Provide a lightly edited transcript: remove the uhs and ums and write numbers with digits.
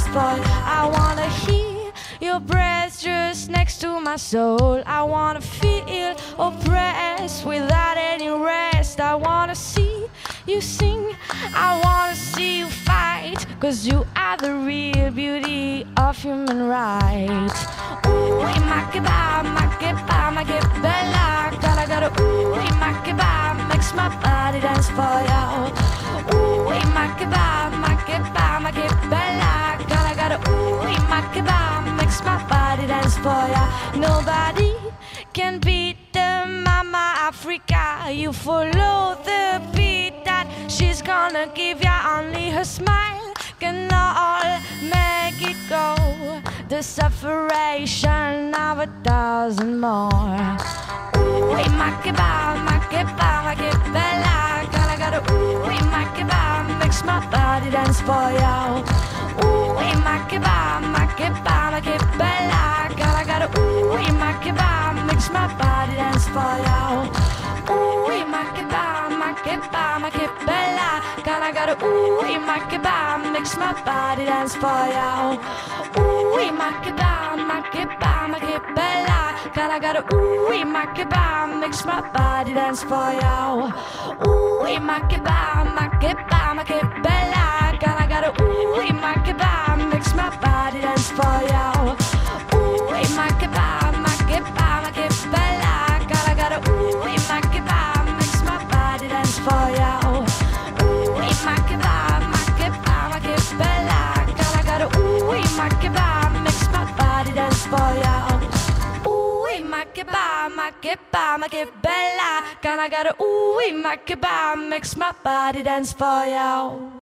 for you. I wanna hear your breath just next to my soul. I wanna feel oppressed without any rest. I wanna see you sing, I wanna see you fight, 'cause you are the real beauty of human rights. Ooh, make bella, gotta ooh, makes my body dance for you. Ooh, make bella, gotta ooh, makes my body dance for you. Nobody can beat the Mama Africa. You follow the beat that she's gonna give ya. Only her smile can all make it go. The separation of 1,000 more. Ooh, make bella, gotta ooh, makes my body dance for you. Ooh, make bella, gotta ooh, makes my body dance for you. Ooh, make bella, gotta ooh, makes my body dance for you. Ooh, make bella, gotta ooh, makes my body dance for you. Ooh, make bella, gotta ooh, makes my body dance for you. Ooh, make bella, gotta ooh, makes my body dance for you. Ooh, make bella, gotta ooh, makes my body dance for you. Ooh, make bella, gotta ooh, makes my body dance for you.